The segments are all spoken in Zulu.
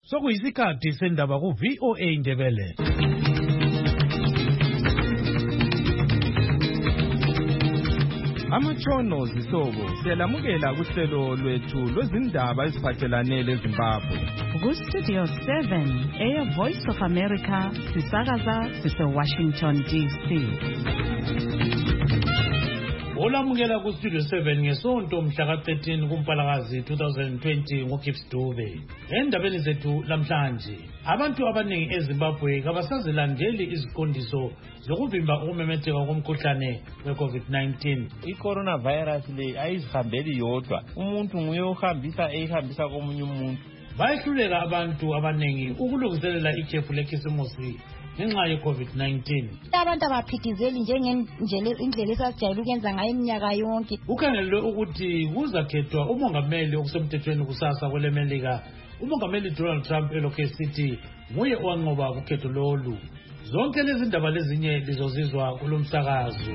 Sokuyisikhathi sendaba ku VOA Indebele. Amatshono zisobo siyalamukela kuhlelo lwethu lwezindaba eziphathelane leZimbabwe. Ku Studio 7 Air Voice of America sisakaza sise Washington DC. Olamukela ku Studio 7 ngesonto mhla ka 13 kuMpalakazi 2020 ngoGibbs Dube. Endabeni zethu lamhlanje, abantu abaningi eZimbabwe kabasazilandeli iziqondiso zokuvimba ukumemetheka komkhuhlane weCovid-19. I-coronavirus le ayizihambeli yodwa, umuntu nguye ohambisa komunye umuntu. Bayehluleka abantu abaningi ukulungiselela ikhefu lekhisimusi ngenxa ye-COVID-19. Abantu abaphithizeli indlela esasijayele ukwenza ngayo iminyaka yonke. Ukhangelwe ukuthi kuzakhethwa umongameli okusemthethweni kusasa kweleMelika. Umongameli Donald Trump elokhu esithi nguye owanqoba ukhetho lolu. Zonke lezi ndaba lezinye lizozizwa kulomsakazo.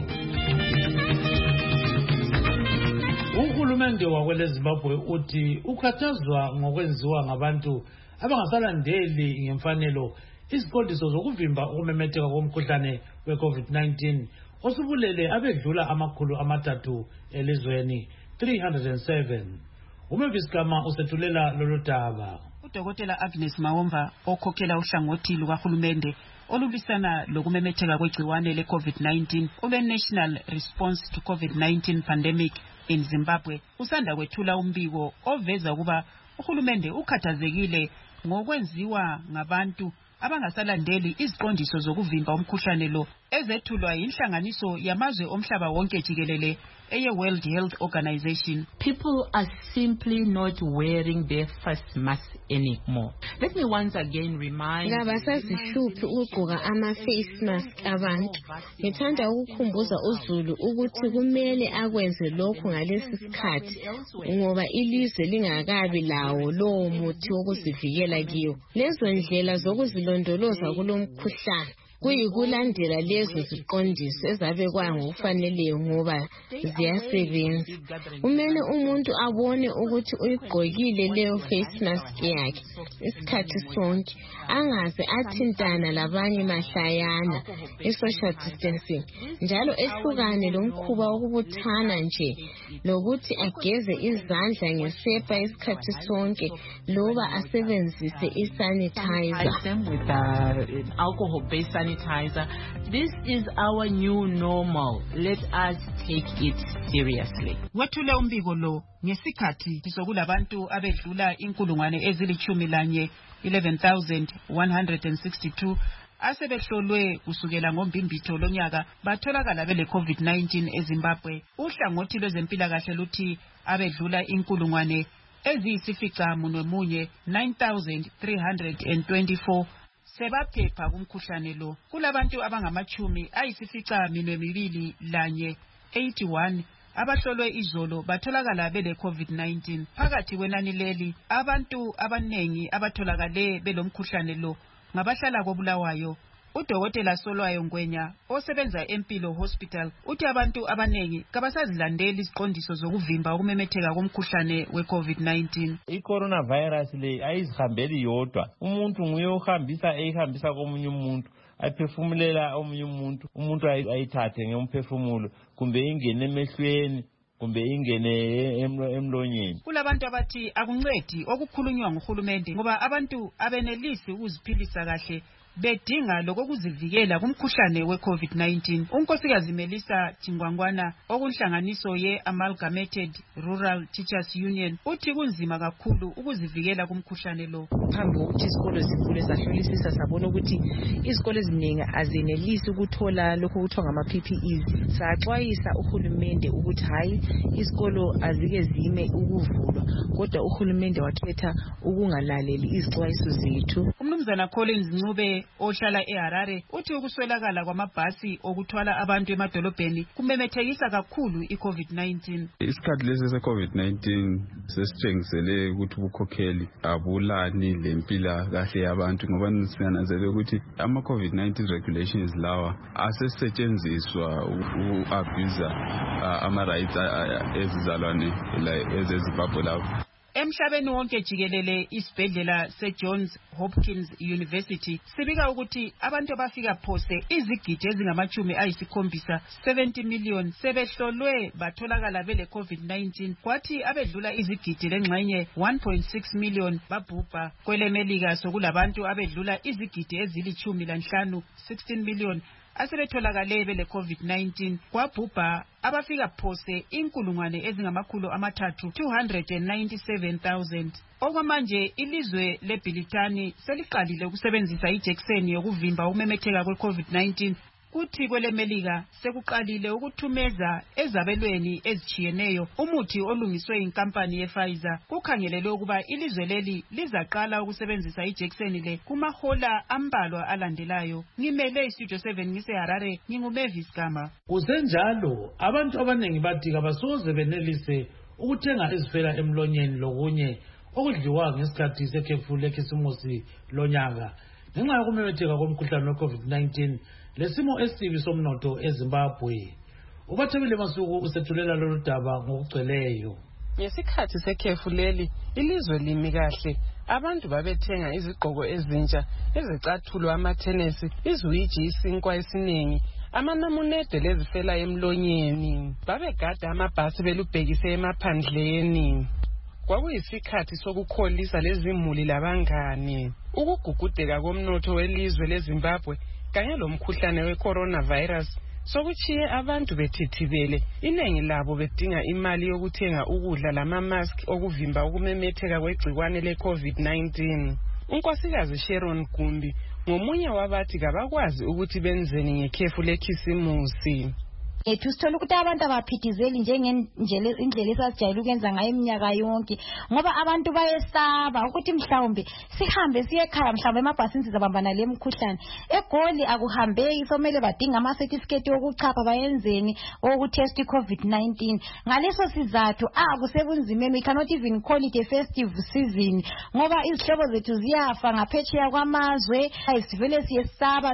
Uhulumende wakweleZimbabwe uthi ukhathazwa ngokwenziwa ngabantu abangasalandeli ngemfanelo iziqondiso zokuvimba ukumemetheka komkhuhlane weCovid-19 osubulele abedlula 300 elizweni 307. Umavis Gama usethulela lolu daba. Udokotela Agnes Mawomva okhokhela uhlangothi lukahulumende olubisana lokumemetheka kwegciwane leCovid-19 olwe-National Response to COVID-19 Pandemic in Zimbabwe usanda kwethula umbiko oveza kuba uhulumende ukhathazekile ngokwenziwa ngabantu abangasalandeli iziqondiso zokuvimba umkhuhlane lo ezethulwa yinhlanganiso yamazwe omhlaba wonke jikelele eye-World Health Organization. People are simply not wearing their face mask anymore. Let me once again remind Ngabasazishuphi ukugqoka ama-face mask abantu. Ngithanda ukukhumbuza uZulu ukuthi kumele akwenze lokhu ngalesi sikhathi ngoba ilizwe lingakabi lawo lowo muthi wokuzivikela kiwo. Lezo ndlela zokuzilondoloza kulomkhuhlane kuyikulandela lezo ziqondiso ezabekwa ngokufaneleyo ngoba ziyasebenza. Kumele umuntu abone ukuthi uyigqokile leyo face mask yakhe isikhathi sonke, angaze athintana labanye mahlayana i-social distancing, njalo ehlukane lomkhuba wokubuthana nje lokuthi ageze izandla ngesepa isikhathi sonke loba asebenzise i-sanitizer. Alcohol-based sanitizer. This is our new normal. Let us take it seriously. Wethule umbiko lo ngesikhathi sokulabantu abedlula 11,162 asebehlolwe kusukela ngombimbitho lonyaka batholakala bele COVID-19 eZimbabwe. Uhlangothi lwezempilakahle luthi abedlula 9,324 sebaphepha kumkhuhlane lo. Kulabantu abangama-81 abahlolwe izolo batholakala bele COVID-19. Phakathi kwenani leli abantu abanengi abatholakale belomkhuhlane lo ngabahlala koBulawayo. Udokotela Solwayo Ngwenya osebenza eMpilo Hospital uthi abantu abanengi kabasazilandeli iziqondiso zokuvimba ukumemetheka komkhuhlane weCovid-19. I-coronavirus le ayizihambeli yodwa, umuntu nguye ohambisa komunye umuntu, ayiphefumulela omunye umuntu ayithathe ngomphefumulo kumbe ingene emehlweni kumbe ingene emlonyeni. Kulabantu abathi akuncedi okukhulunywa nguhulumende ngoba abantu abenelisi ukuziphilisa kahle bedinga lokuzivikela kumkhuhlane weCovid-19. Unkosikazi Melissa Chingwangwana okunhlanganiso ye-Amalgamated Rural Teachers Union uthi kunzima kakhulu ukuzivikela kumkhuhlane lo. Phambi kokuthi izikolo zivule sahlolisisa sabona ukuthi izikolo eziningi azenelisi ukuthola lokho kuthiwa ngama-PPEs. Saxwayisa uhulumende ukuthi hayi izikolo azike zime ukuvulwa, kodwa uhulumende wakhetha ukungalaleli izixwayiso zethu. Umnumzana Collins Ncube ohlala eHarare uthi ukuswelakala kwamabhasi okuthwala abantu emadolobheni kumemethekisa kakhulu iCovid-19. Isikhathi lesi seCovid-19 sesitshengisele ukuthi ubukhokheli abulani lempilakahle yabantu ngoba sinanazele ukuthi ama-COVID-19 regulations lawa asesetshenziswa uku-abuse ama-rights ezizalwane ezeZimbabwe lawo. Emhlabeni wonke jikelele isibhedlela seJohns Hopkins University sibika ukuthi abantu abafika phose izigidi ezingama-70 70 million sebehlolwe batholakala bele COVID-19 kwathi abedlula izigidi lengxenye 1.6 million babhubha. KweleMelika sokulabantu abedlula izigidi ezili-15 16 million asebetholakale bele COVID-19 kwabhubha abafika phose 397,000. Okwamanje ilizwe leBritani seliqalile ukusebenzisa ijekiseni yokuvimba ukumemetheka kwe-COVID-19 kuthi kweleMelika sekuqalile ukuthumeza ezabelweni ezitshiyeneyo umuthi olungiswe inkampani yePfizer. Kukhangelelwe ukuba ilizwe leli lizaqala ukusebenzisa ijekiseni le kumahola ambalwa alandelayo. Ngimele iStudio 7 ngiseHarare, nginguMavis Gama. Kusenjalo abantu abanengi bathi kabasoze benelise ukuthenga izifela emlonyeni lokunye okudliwa ngesikhathi sekhefu lekhisimusi lonyaka ngenxa yokumemetheka komkhuhlane we-COVID-19 lesimo esibi somnotho eZimbabwe. Ubathebile Masuku usethulela lolu daba ngokugcweleyo. Ngesikhathi sekhefu leli ilizwe limi kahle, abantu babethenga izigqoko ezintsha, ezicathulo, amathenesi, iziwiji, isinkwa esiningi, amanamunede lezifela emlonyeni. Babegada amabhasi belubhekise emaphandleni. Kwakuyisikhathi sokukholisa lezimuli labangani. Ukugugudeka komnotho welizwe leZimbabwe kanye lomkhuhlane we-coronavirus sokuchiye abantu bethithibele, inengi labo bedinga imali yokuthenga ukudla lama-mask okuvimba ukumemetheka kwegcikwane le-COVID-19. Unkosikazi Sharon Gumbi ngomunye wabathi kabakwazi ukuthi benzeni ngekhefu lekhisimusi. Sithola ukuthi abantu abaphithizeli njengendlela esasijayele ukwenza ngayo iminyaka yonke ngoba abantu bayesaba ukuthi mhlawumbe sihambe siye ekhaya, mhlawumbe emabhasini sizabambana le mkhuhlane. EGoli akuhambeki, somele badinga ama-certificate okuchapha bayenzeni okutest i-COVID-19. Ngaleso sizathu kusebunzimeni, we cannot even call it a festive season ngoba izihlobo zethu ziyafa ngaphetsheya kwamazwe. Sivele siyesaba,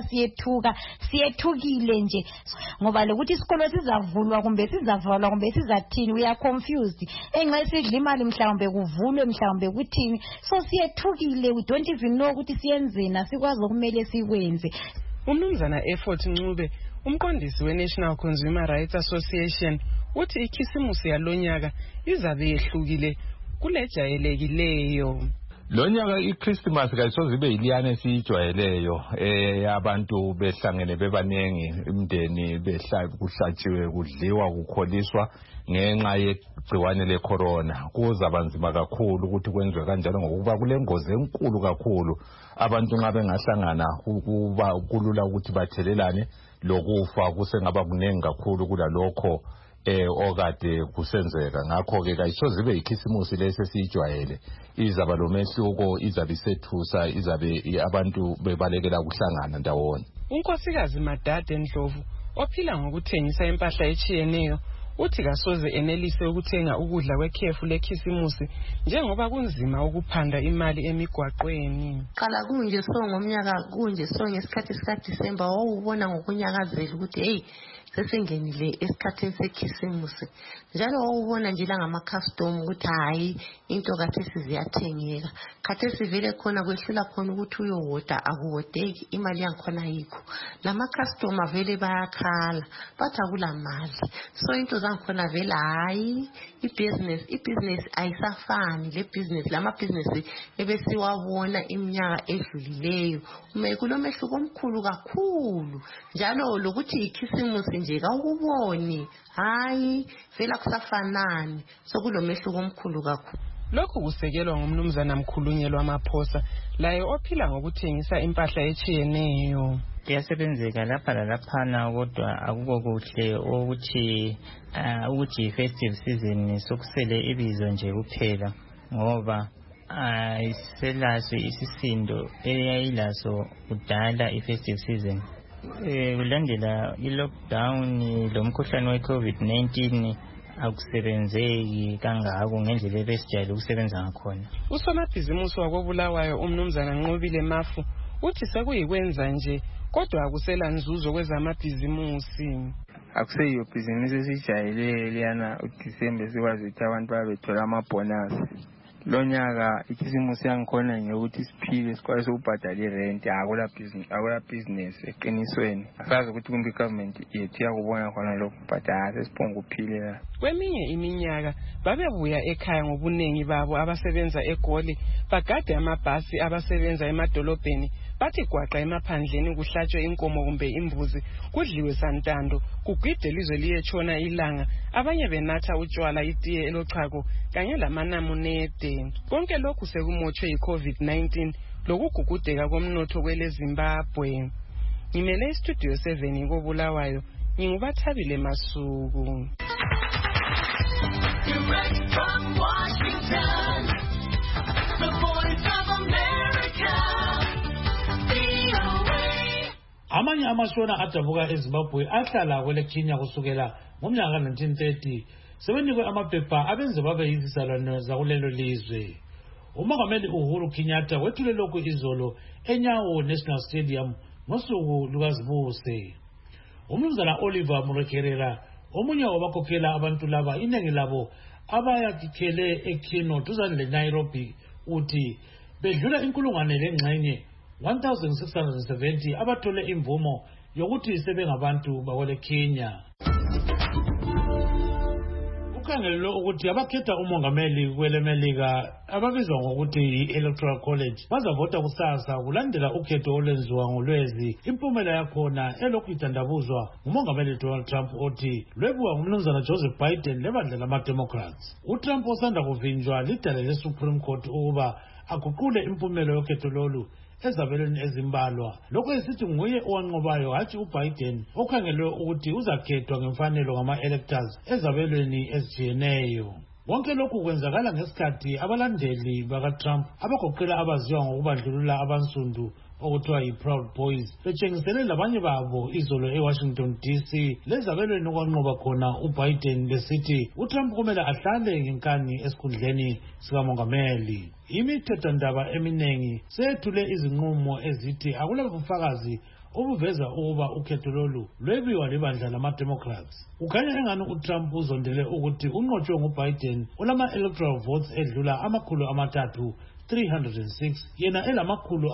siyethukile nje ngoba lokuthi isikolo sizavulwa kumbe sizavalwa kumbe sizathini, we are confused. Enxa sidla imali mhlawumbe kuvulwe mhlawumbe kuthini, so siyethukile, we don't even know ukuthi siyenzeni, asikwazi okumele sikwenze. Umnumzana Effort Ncube, umqondisi we-National Consumer Rights Association, uthi ikhisimusi yalonyaka izabe yehlukile kulejayelekileyo. Lonyaka iChristmas kayisoze ibe yiliyana esiyijwayeleyo abantu behlangene bebanengi, imndeni kuhlatshiwe, kudliwa, kukholiswa ngenxa yegciwane lecorona. Kuzaba nzima kakhulu ukuthi kwenziwe kanjalo ngokuba kulengozi enkulu kakhulu. Abantu nxa bengahlangana kuba kulula ukuthi bathelelane, lokufa kusengaba kuningi kakhulu kulalokho okade kusenzeka. Ngakho-ke kayisoze ibe yikhisimusi lesesiyijwayele. Izaba lomehluko, izabe isethusa, izabe abantu bebalekela ukuhlangana ndawonye. Unkosikazi Madade Ndlovu ophila ngokuthengisa impahla etshiyeneyo uthi kasoze enelise ukuthenga ukudla kwekhefu lekhisimusi njengoba kunzima ukuphanda imali emigwaqweni. Qala kunje ngomnyaka kunje ngesikhathi sikaDisemba wawubona ngokunyakazela ukuthi hey sesingenile esikhathini sekhisimusi, njalo wawubona nje la ngama-custom ukuthi hayi into kathesi ziyathengeka. Khathesi vele khona kwehlula khona ukuthi uyowoda akuwodeki, imali yankhona ayikho. Lama-custom vele bayakhala bathi akulamali, so into zankhona vele hayi i-business ayisafani. Le business lama-business ebesiwabona iminyaka edlulileyo kulomehluko omkhulu kakhulu, njalo lokuthi ikhisimusi nje kawuboni hayi vele akusafanani, sokulomehluko omkhulu kakhulu. Lokhu kusekelwa ngumnumzana Mkhulunyelwa Maphosa, laye ophila ngokuthengisa impahla etshiyeneyo. Kuyasebenzeka lapha lalaphana, kodwa akukho kuhle ukuthi festive season sokusele ibizo nje kuphela, ngoba iselaso isisindo eyayilaso kudala i-festive season. Kulandela i-lockdown lomkhuhlane we-COVID-19 akusebenzeki kangako ngendlela ebesijayele ukusebenza ngakhona. Usomabhizimusi wakobulawayo umnumzana Nqobile Mafu uthi sekuyikwenza nje kodwa akusela nzuzo kwezamabhizimusi. Akuseyiyo bhizimusi esijayele liyana uDisemba sikwazi ukuthi abantu babethola amabonus. lo nyaka ikhisimusi yangikhona nyokuthi siphile sikwazi ukubhadala irent akula business eqinisweni asazi ukuthi kumbe government yethu yakubona khona lokhu but sesiphonga ukuphilela. Kweminye iminyaka babebuya ekhaya ngobuningi babo abasebenza eGoli bagade amabhasi abasebenza emadolobheni bathi gwaqa emaphandleni kuhlatshwe inkomo kumbe imbuzi kudliwe santando kugide ilizwe liyetshona ilanga abanye benatha utshwala itiye elochago kanye lamanamunede. Konke lokhu sekumotshwe yi-COVID-19 lokugugudeka komnotho kwele Zimbabwe. Ngimele istudio 7 koBulawayo ngingubathabile Masuku. Direct from Washington, the voice of America, VOA. Amanye amashona adabuka eZimbabwe ahlala kwele Kenya kusukela ngomnyaka 1930 sebenikwe amaphepha abenze babe yizizalwane zakulelo lizwe. Umongameli Uhuru Kenyatta wethule lokhu izolo eNyawo National Stadium ngosuku lukaZibuse. Umnumzana Oliver Murekerera omunye wabakhokhela abantu laba inengi labo abayakhele eKino duzane leNairobi uthi bedlula inkulungwane lengxenye 1670 abathole imvumo yokuthi sebengabantu bakwele Kenya. Ukhangelelo ukuthi abakhetha umongameli kwele Melika ababizwa ngokuthi yi-Electoral College bazavota kusasa kulandela ukhetho olwenziwa ngoLwezi. Impumela yakhona elokhu ithandabuzwa ngumongameli Donald Trump othi lwebuka ngumnumzana Joseph Biden lebandla lama-Democrats. uTrump osanda kuvinjwa lidale le-Supreme Court ukuba aguqule impumelo yokhetho lolu ezabelweni ezimbalwa. Lokho esithi nguye owanqobayo hatshi uBiden okhangelwe ukuthi uzakhethwa ngemfanelo ngama-electors ezabelweni ezijiyeneyo. Konke lokhu kwenzakala ngesikhathi abalandeli bakaTrump abagoqela abaziwa ngokubandlulula abansundu okuthiwa yi-Proud Boys betshengisele labanye babo izolo eWashington DC lezabelweni okwanqoba khona uBiden besithi uTrump kumele ahlale ngenkani esikhundleni sikamongameli. Imithethwandaba eminengi seyethule izinqumo ezithi akulabufakazi obuveza ukuba ukhetho lolu lwebiwa libandla lama-Democrats. Kukhanya engani uTrump uzondele ukuthi unqotshwe nguBiden olama-electoral votes edlula 306 yena elamakhulu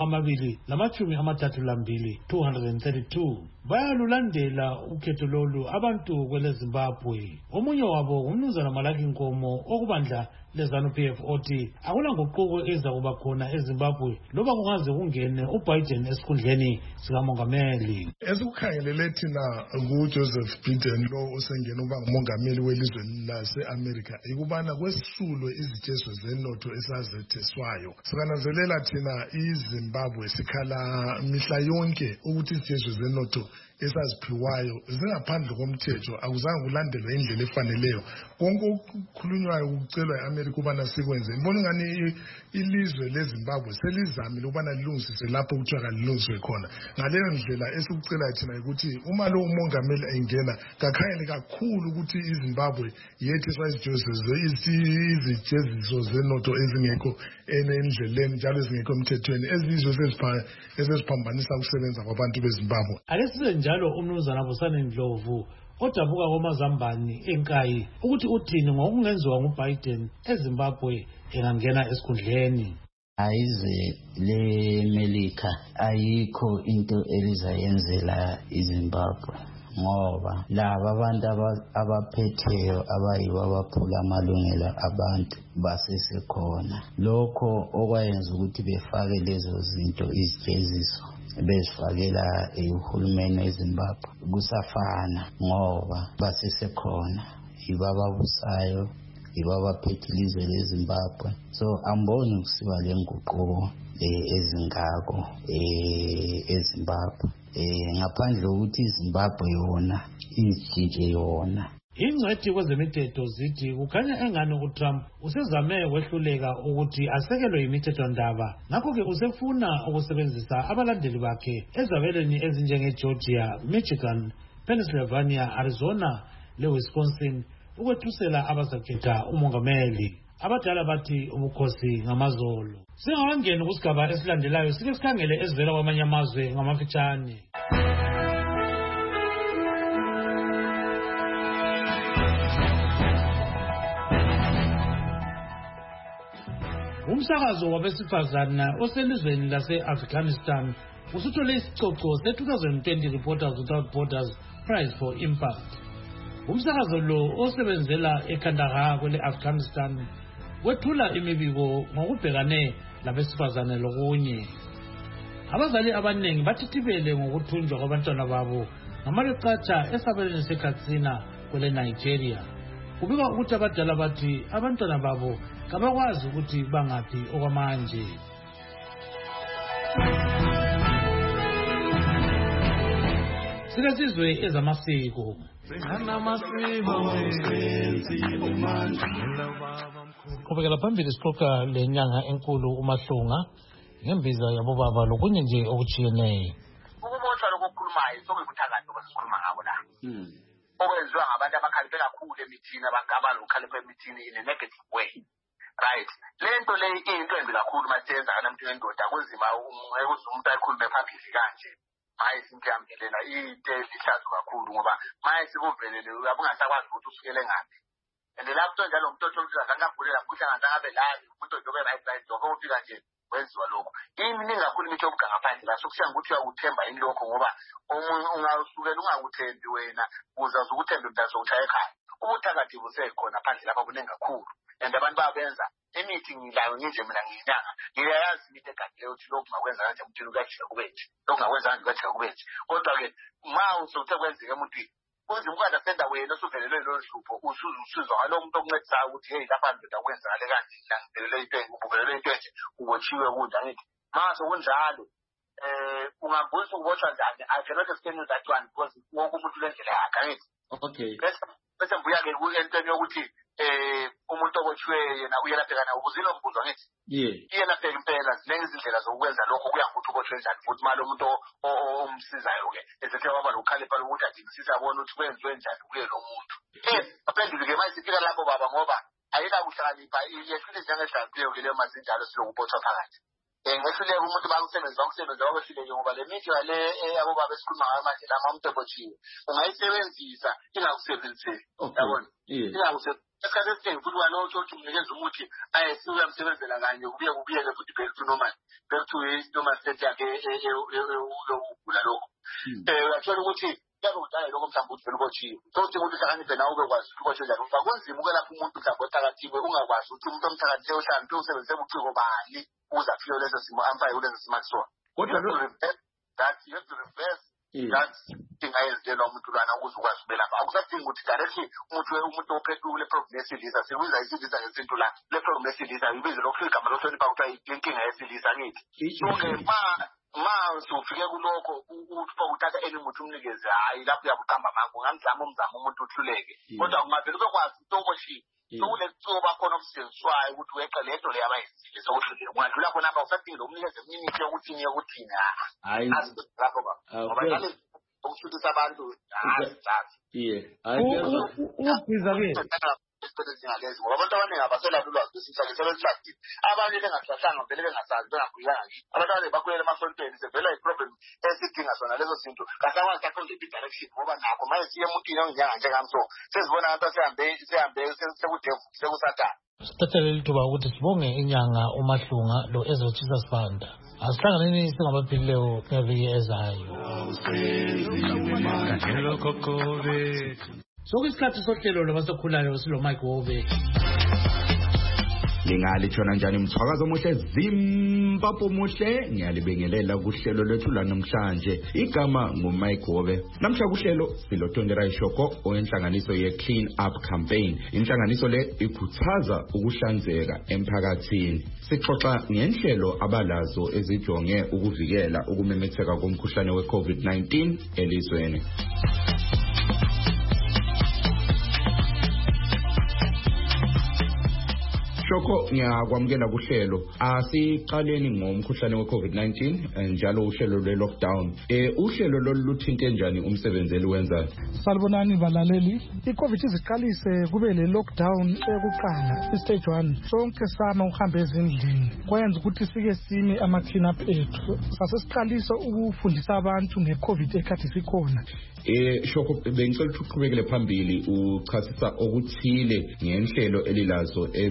232 232. Bayalulandela ukhetho lolu abantu kwele Zimbabwe. Omunye wabo ngumnumzana Malaki Nkomo okubandla leZANU-PF othi akulanguquko ezakuba khona eZimbabwe loba kungaze kungene uBiden esikhundleni sikamongameli. Esikukhangelele thina kuJoseph Biden lo osengena uba ngumongameli welizwe lase-America ikubana kwesulwe izitezo zenotho esazetheswayo. Sikananzelela thina iZimbabwe sikhala mihla yonke ukuthi izitezo zenotho esaziphiwayo zingaphandle komthetho akuzange kulandelwe indlela efaneleyo. Konke okukhulunywayo ukucelwa eAmerica ubana sikwenze ngibona ngani ilizwe leZimbabwe selizamile ubana lilungisise lapho kuthiwa kalilungiswe khona. Ngaleyo ndlela esikucelayo thina ukuthi uma lo umongameli engena kakhayele kakhulu ukuthi iZimbabwe yethiswa izijeziso zenotho ezingekho endleleni njalo ezingekho emthethweni ezizwe eziphambanisa ukusebenza kwabantu beZimbabwe. Alesize njalo umnumzana Busani Ndlovu odabuka kwamazambani enkayi ukuthi uthini ngokungenziwa nguBiden eZimbabwe engangena esikhundleni. Izwe leMelika ayikho into elizayenzela iZimbabwe ngoba laba abantu abaphetheyo abayibo abaphula amalungelo abantu basesekhona. Lokho okwayenza ukuthi befake lezo zinto izijeziso bezifakela uhulumeni eZimbabwe kusafana ngoba basesekhona ibababusayo ibabaphethe ilizwe leZimbabwe. So amboni kusiba lenguquko ezingako eZimbabwe ngaphandle ukuthi iZimbabwe yona izitshintshe yona. Ingcwethi kwezemithetho zithi kukhanya engani uTrump usezame wehluleka ukuthi asekelwe imithethwandaba ngakho-ke usefuna ukusebenzisa abalandeli bakhe ezabelweni ezinjengeGeorgia, Michigan, Pennsylvania, Arizona leWisconsin ukwethusela abazakhetha umongameli. Abadala bathi ubukhosi ngamazolo. Singakangeni kusigaba esilandelayo sike sikhangele ezivela kwamanye amazwe ngamafitshane. umsakazo wabesifazana oselizweni lase-Afghanistan usuthole isicoco se-2020 Reporters Without Borders Prize for Impact. Umsakazo lo osebenzela eKandahar kwele-Afghanistan wethula imibiko ngokubhekane labesifazane lokunye. Abazali abaningi bathithibele ngokuthunjwa kwabantwana babo ngamalucatsha esabelweni seKatsina kwele Nigeria. Kubikwa ukuthi abadala bathi abantwana babo kabakwazi ukuthi bangaphi okwamanje. Sikasizwe ezamasiko. Qhubekela phambili sixoxa lenyanga enkulu uMahlunga ngembiza yabo baba lokunye nje okujiyeneyo. Ukubotshwa lokukhulumayo sokuyikuthakathi obasikhuluma ngabo la. Okwenziwa ngabantu abakhaliphe kakhulu emithini abangaba lokhaliphe emithini in a negative way. Right. Lento le into embi kakhulu masenza kana umuntu wendoda kunzima ukuze umuntu ayikhulume phambili kanje. Maye simkhambelela into lihlazo kakhulu ngoba maye sikuvelele uyabungasakwazi ukuthi usukele ngaphi. And lapho njalo umuntu othola ngangabhulela kuhlangana ngabe la umuntu ojobe right lokho ufika nje wenziwa lokho. Iminingi kakhulu imithi yobuganga phandle la sokusiya ukuthi uyakuthemba yini lokho ngoba ungasukela ungakuthembi wena uzazi ukuthemba mntazo uthaya ekhaya. Ubuthakathi busekhona phandle lapha kuningi kakhulu. And abantu babenza imithi ngilayo nje mina ngiyinyanga ngiyayazi imithi egadile ukuthi lokhu ngakwenza kanje umthini ukajika kubethi lokhu ngakwenza kanje ukajika kubethi kodwa ke ma usuthe kwenzeke emuntwini kunzima ukundathenda wena osuvelelwe lelo hlupho usuzwa ngalo muntu okuncedisayo ukuthi hey lapha ndoda kwenzakale kanje ngibelele into ubukele into nje ubotshiwe kudla ngithi mase kunjalo ungambuza ukubotshwa njani I cannot explain that one because wonke umuntu lendlela yakhe ngithi okay bese mbuya ke entweni yokuthi umuntu obotshiwe yena uyelaphekana ukuzilo mbuzo ngithi yena phela impela ziningi izindlela zokwenza lokho kuya ngokuthi ubotshiwe njani futhi malo umuntu omsizayo ke esethe waba lokhalipha lokuthi adingisisa abone ukuthi kwenziwe njani kuye lo muntu aphendule ke manje sifika lapho baba ngoba ayila kuhlakanipha yehlule njengehlaziyo ke leyo mazinjalo silokubotshwa phakathi ngehluleke umuntu bakusebenza wakwehluleyo ngoba le mithi yale yabo baba esikhuluma ngayo manje lama umuntu obotshiwe ungayisebenzisa ingakusebenzisi yabona ingakusebenzisi esikhathi esiningi futhi wena othi umnikeza umuthi uyamsebenzela kanye kubuyele futhi back to normal state yakhe yokugula lokho uyathola ukuthi yabe kudala lokho mhlawumbe uthi vele ubotshiwe sokuthi ukuthi uhlakaniphe nawe ubekwazi ukuthi ubotshiwe njani uba kunzima ukwelapha umuntu mhlawumbe othakathiwe ungakwazi ukuthi umuntu omthakathiwe mhlawumbe usebenzise ubuciko bani ukuze afike kuleso simo amfaye kuleso simo akusona kodwa you have to reverse that thing ayenzelwa umuntu lwana ukuze ukwazi ubelapha akusadingi ukuthi directly umuntu ophethe kule problem yesilisa sibiza isilisa ngesintu la le problem yesilisa ibize lokho igama lohlonipha ukuthi inkinga yesilisa ngithi so ma usufike kulokho uthatha umuthi umnikeze hayi lapho uyabuqamba mako ngamzama umuntu uhluleke kodwa kungavela ubekwazi ukuboshiwe sokulethuba khona obusenziswayo ukuthi weqe lento le abayizile sokuhluleka ungadlula khona apha usadinga umnikeze imithi yokuthini hayi lapho baba ngoba ngale ukuhlulisa abantu ubhiza ke isikhathi ngoba abantu abaningi abaselalo ulwazi lwesihlahla sebesihlahile abanye bengahlahlanga vele bengasazi bengakuyanga kithi abantu abanye bakhulele emasontweni sevela iproblem esidinga sona lezo zinto kasakwazi kakhulu i-direction ngoba nakho manje siye emuntwini onginyanga njengamso sezibona abantu sehambe sekudevu sekusathana sithathele lithuba ukuthi sibonge inyanga uMahlunga lo ezotshisa sibanda asihlanganeni singabaphilileyo ngeviki ezayo sokuyisikhathi sohlelo lwabasakhulayo silo-Mike Wove. Lingalithona njani mthwakazo omuhle Zimbabwe muhle ngiyalibingelela kuhlelo lethu lanamhlanje igama nguMike Wove. Namhla kuhlelo silotondera ishoko oyenhlanganiso ye-Clean Up Campaign. Inhlanganiso le ikhuthaza ukuhlanzeka emphakathini. Sixoxa ngenhlelo abalazo ezijonge ukuvikela ukumemetheka komkhuhlane we-COVID-19 elizweni. Shoko ngiyakwamukela kuhlelo asiqaleni ngomkhuhlane we-COVID-19 njalo uhlelo lwe-lockdown uhlelo loluthinte njani umsebenzi eliwenzayo salibonani balaleli i-COVID iziqalise kube le-lockdown ekuqala i-stage 1 sonke sama uhambe ezindlini kwenza ukuthi sike sime ama-clean up ethu sasesiqalisa ukufundisa abantu nge-COVID ekhathi sikhona Shoko bengicela ukuthi uqhubekele phambili uchasisa okuthile ngenhlelo elilazo ezijonge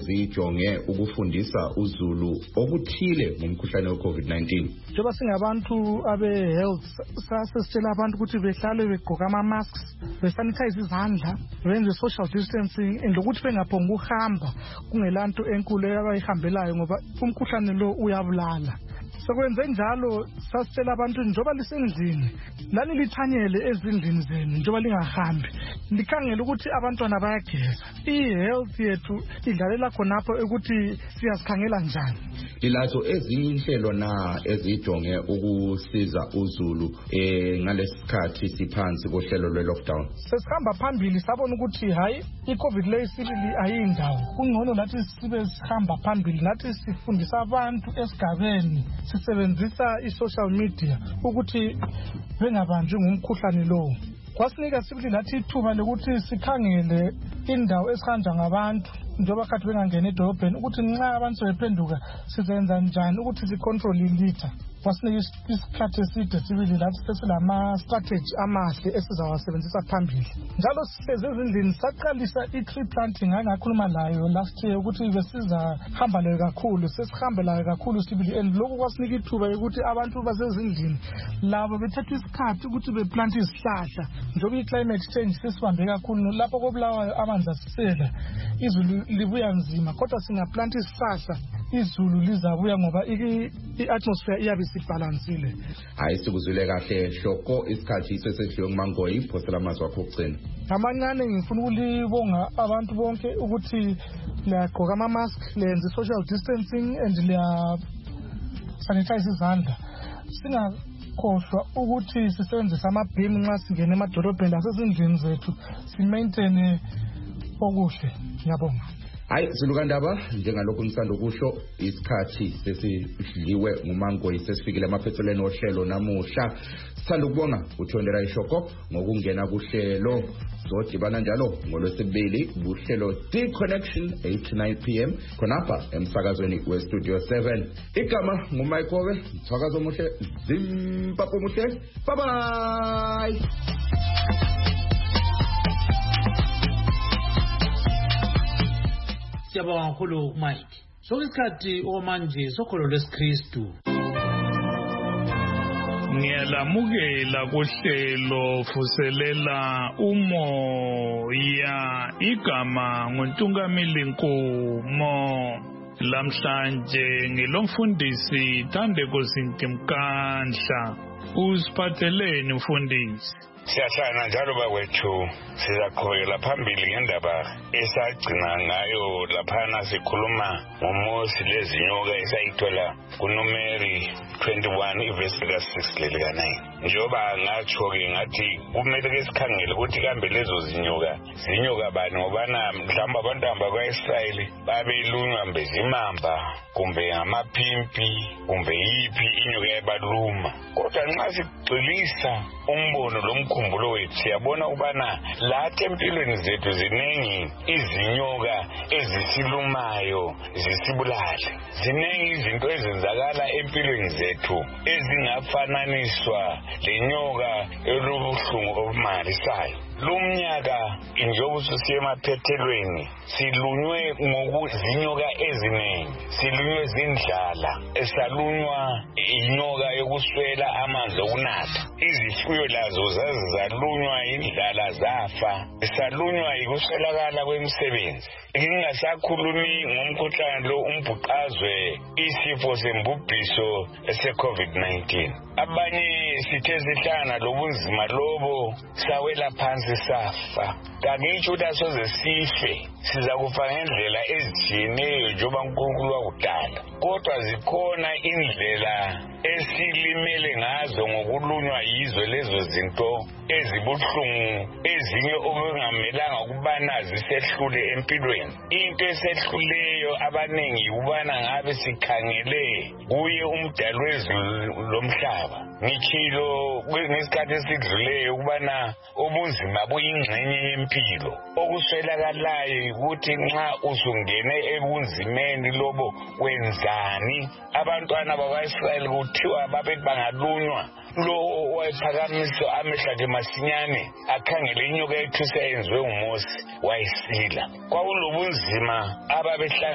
ejonge ukufundisa uzulu okuthile ngomkhuhlane we-COVID-19. Njengoba singabantu abe-health sasesitshela abantu ukuthi behlale begqoka ama-masks, besanitize izandla, benze social distancing, and ukuthi bengaphongi ukuhamba kungelanto enkulu abayihambelayo ngoba umkhuhlane lo uyabulala. Sekwenze njalo sasitshela abantu njengoba lisendlini lani lithanyele ezindlini zenu njengoba lingahambi likhangele ukuthi abantwana bayageza. I-health yethu idlalela khonapho ukuthi siyazikhangela njani. Lilazo ezinye inhlelo na ezijonge ukusiza uzulu ngalesikhathi siphansi kohlelo lwe-lockdown. Sesihamba phambili sabona ukuthi hayi i-COVID le sibili ayindawo. Kungcono nathi sibe sihamba phambili nathi sifundisa abantu esigabeni sisebenzisa i-social media ukuthi bengabanjwi ngumkhuhlane lo. Kwasinika sibili nathi ithuba lokuthi sikhangele indawo esihanja ngabantu njengoba khathi bengangena edolobheni ukuthi nxa abantu sebephenduka sizenza njani ukuthi sicontrol ilitha. Kwasinika isikhathi eside sibili nathi sesilama-strategy amahle esizawasebenzisa phambili. Njalo sihlezi ezindlini saqalisa i-tree planting angakhuluma layo last year ukuthi besizahamba layo kakhulu, sesihambe layo kakhulu sibili, and lokhu kwasinika ithuba ukuthi abantu basezindlini labo bethatha isikhathi ukuthi beplante izihlahla njengoba i-climate change sesibambe kakhulu lapho kobulawayo amanzi asisela izulu libuya nzima, kodwa singaplanta izihlahla izulu lizabuya ngoba i-atmosphere iyabe sibalansile. Hayi sikuzwile kahle Shoko, isikhathi seseshiyo nguMangoyi, iphosela amazwi akho okugcina. Amancane ngifuna ukulibonga abantu bonke ukuthi liyagqoka ama-mask, lenza i-social distancing and liya-sanitize izandla. Singakhohlwa ukuthi sisebenzise amabhimu nxa singena emadolobheni lasezindlini zethu, si-maintain okuhle. Ngiyabonga. Hayi Zulukandaba, njengalokho nisanda kusho isikhathi sesidliwe nguMangoyi sesifikile emaphethelweni ohlelo namuhla. Sithanda ukubonga uThondera Ishoko ngokungena kuhlelo zodibana njalo ngolwesibili kuhlelo D-Connection 8-9 p.m. khonapha emsakazweni weStudio 7. Igama nguMaikobe, mthwakazo omuhle, Zimbabwe omuhle. Bye bye. Siyabonga kakhulu Mike. Sokusikhathi okwamanje sokholo lwesikristu. Ngiyalamukela kuhlelo vuselela umoya, igama nguNtungamili Nkomo. Lamhlanje ngilomfundisi Thandeko Sintimkandla. Usiphatheleni mfundisi? Siyahlala njalo bakwethu sizaqhubekela phambili ngendaba esagcina ngayo laphana sikhuluma ngomusi lezinyoka esayithola kuNumeri 21 ivesi lika-6 lelika-9. Njengoba ngatsho-ke ngathi kumele ke sikhangele ukuthi kambe lezo zinyoka bani, ngobana mhlawumbe abantu bakwa-Israyeli babelunywa mbezimamba kumbe ngamaphimpi kumbe yiphi inyoka ebaluma. Kodwa nxa sigxilisa umbono lomkhumbulo wethu siyabona ubana lathi empilweni zethu zinengi izinyoka ezisilumayo zisibulale. Zinengi izinto ezenzakala empilweni zethu ezingafananiswa lenyoka elobuhlungu obumangalisayo. Lumnyaka njengoba ususiye emaphethelweni silunywe ngokuzinyoka eziningi, silunywe zindlala, esalunywa inyoka yokuswela amanzi okunatha. Izifuyo lazo zazizalunywa indlala zafa, esalunywa yikuswelakala kwemisebenzi. Ngingasakhulumi ngomkhuhlane lo umbhuqazwe isifo sembubhiso ese-COVID-19. Abanye sithe sihlangana lobunzima lobo sawela phansi safa. Kangitsho ukuthi asoze sife, siza kufa ngendlela ezitshiyeneyo njengoba uNkulunkulu wakudala. Kodwa zikhona indlela esilimele ngazo ngokulunywa yizo lezo zinto ezibuhlungu, ezinye okungamelanga ukubana zisehlule empilweni. Into esehluleyo abanengi ubana ngabe sikhangele kuye umdali wezulu lomhlaba. Ngitshilo ngesikhathi esidluleyo ukubana ubunzima buyingxenye yempilo. Okuswelakalayo ukuthi nxa usungene ebunzimeni lobo wenzani. Abantwana bakwa-Israyeli kuthiwa babethi bangalunywa, lo wayephakamisa amehlo akhe masinyane akhangele inyoka ethusa yenziwe nguMose wayisila. Kwakulobunzima ababehlangana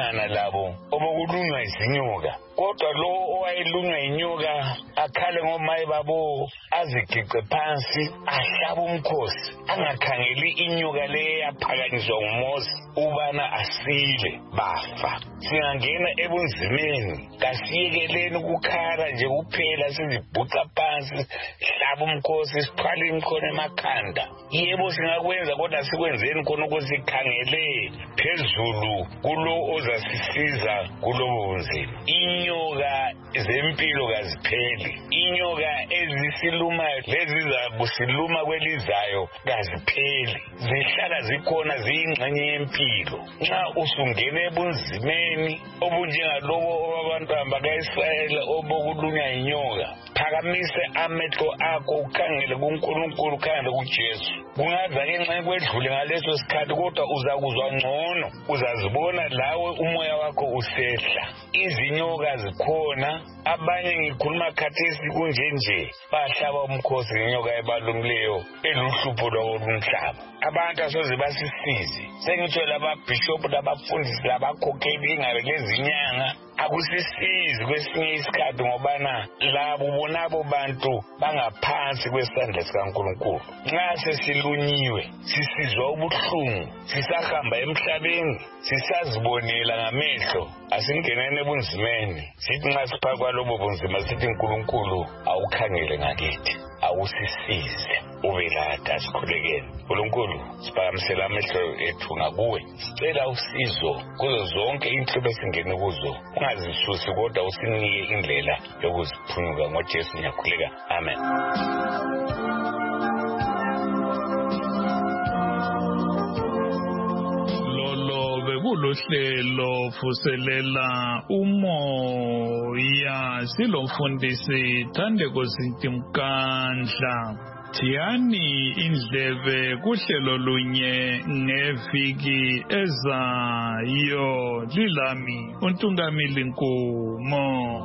abaningana labo obokulunywa izinyoka kodwa lo owayelunywa inyoka akhale ngomaye babo azigice phansi ahlaba umkhosi angakhangeli inyoka le yaphakanyiswa nguMose ubana asile bafa. Singangena ebunzimeni kasiyekeleni ukukhala nje kuphela sizibhuca phansi hlaba umkhosi sithwale imkhono emakhanda. Yebo singakwenza kodwa sikwenzeni khona ukusikhangele phezulu kulo ozasisiza kulobo bunzima. Inyoka zempilo kazipheli. Inyoka ezisilumayo leziza kusiluma kwelizayo kazipheli. Zihlala zikhona ziyingxenye yempilo. Nxa usungene ebunzimeni obunjengalobo abantwana bakaIsrayeli obokulunywa inyoka, phakamise amehlo akho ukhangele kuNkulunkulu ukhangele kuJesu. Kungaza-ke nxa kwedlule ngaleso sikhathi kodwa uzakuzwa ngcono, uzazibona lawe umoya wakho usehla. Izinyoka zikhona, abanye ngikhuluma khathesi kunjenje bahlaba umkhosi ngenyoka ebalumileyo eluhlupho lomhlaba. Abantu asoze basisize. Sengitsho lababhishophu labafundisi labakhokheli ingabe lezinyanga akusisizi kwesinye isikhathi ngobana labo bonabo bantu bangaphansi kwesandla sikaNkulunkulu. Nxa sesilunyiwe sisizwa ubuhlungu, sisahamba emhlabeni, sisazibonela ngamehlo, asingenene ebunzimeni. Sithi nxa siphakathi kwalobo bunzima sithi uNkulunkulu awukhangele ngakithi, awusisize, ube lathi asikhulekeni. Nkulunkulu siphakamisela amehlo ethu ngakuwe, sicela usizo kuzo zonke inhlobo esingene kuzo. Ungazisusi kodwa usinike indlela yokuziphunyuka ngoJesu ngiyakhuleka. Amen. Bekulohlelo vuselela umoya silomfundisi Thandeko Zintimkandla. Thiyani indlebe kuhlelo lunye ngeviki ezayo. Lilami uNtungamili Nkomo.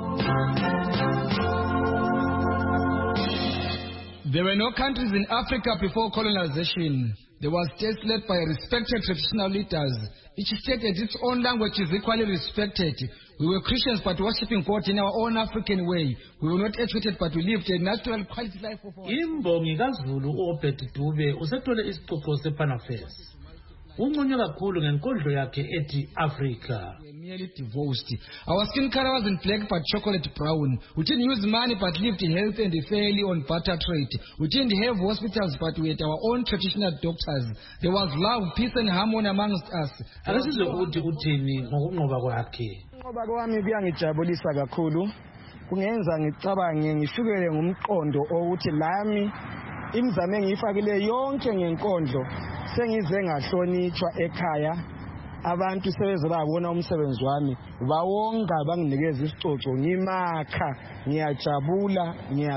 There were no countries in Africa before colonization. There was states led by respected traditional leaders. Each state had its own language is equally respected. We were Christians but worshipping God in our own African way. We were not educated but we lived a natural quality life of our Imbongi kaZulu uObed Dube usethole isicoco sePanafest. Unqonywa kakhulu ngenkondlo yakhe ethi Africa. Merely divorced. Our skin color wasn't black but chocolate brown. We didn't use money but lived healthy and fairly on barter trade. We didn't have hospitals but we had our own traditional doctors. There was love, peace and harmony amongst us. Akasizwe uthi uthini ngokunqoba kwakhe. Ngoba kwami kuyangijabulisa kakhulu. Kungenza ngicabange ngishukele ngumqondo ukuthi lami imizamo engiyifakile yonke ngenkondlo sengize ngahlonitshwa ekhaya. Abantu sebeze babona umsebenzi wami bawonga banginikeza isicoco ngimakha ngiyajabula.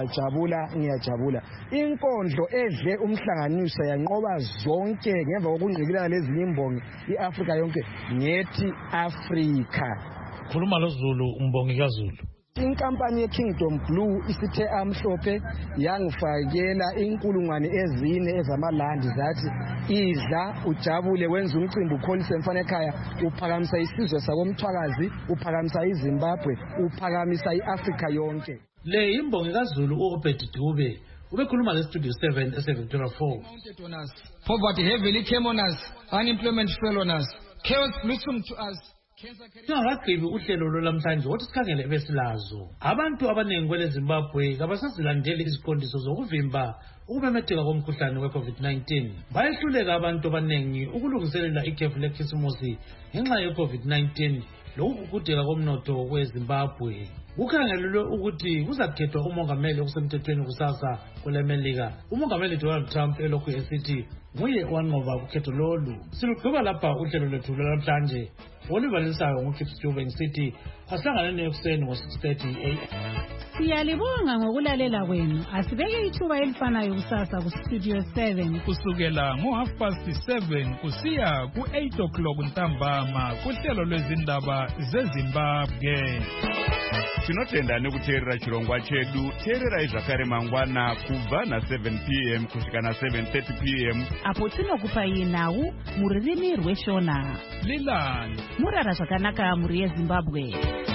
Inkondlo edle umhlanganiso yanqoba zonke ngemva kokungqikilana lezinye imbongi iAfrika yonke ngethi Africa. Khuluma loZulu umbongi kaZulu. Inkampani yeKingdom Blue isithe amhlophe yangifakela inkulungwane ezine ezamalandi zathi idla ujabule wenza umcimbi ukholise mfana ekhaya uphakamisa isizwe sakomthwakazi uphakamisa iZimbabwe uphakamisa iAfrika yonke. Le imbongi kaZulu uObed Dube ubekhuluma leStudio 7 eseVictoria Falls. Poverty heavily came on us, unemployment fell on us, chaos blossomed to us. Singakagqibi uhlelo lolwamhlanje wothi sikhangele ebesilazo. Abantu abaningi kweleZimbabwe kabasazilandeli iziqondiso zokuvimba ukumemetheka komkhuhlane weCovid-19. Bayehluleka abantu abaningi ukulungiselela ikhefu lekhisimusi ngenxa yeCovid-19 lokugugudeka komnotho kweZimbabwe. Kukhangelelwe ukuthi kuzakhethwa umongameli okusemthethweni kusasa kweleMelika. Umongameli Donald Trump elokhu esithi nguye owanqoba ukhetho lolu. Silugqiba lapha uhlelo lwethu lwamhlanje. Olivalisayo nguKipsi Joven City. Asihlangane ekuseni ngo 6:30 AM. Siyalibonga ngokulalela kwenu. Asibeke ithuba elifanayo kusasa ku Studio 7 kusukela ngo7:30 kusiya ku8 ntambama kuhlelo lwezindaba zeZimbabwe. Tinotenda nekuteerera chirongwa chedu. Teererai zvakare mangwana kubva na7 p.m. kusvika na7:30 p.m. apo tinokupai nhau muririmi rweshona. Lilani murara zvakanaka muri yeZimbabwe.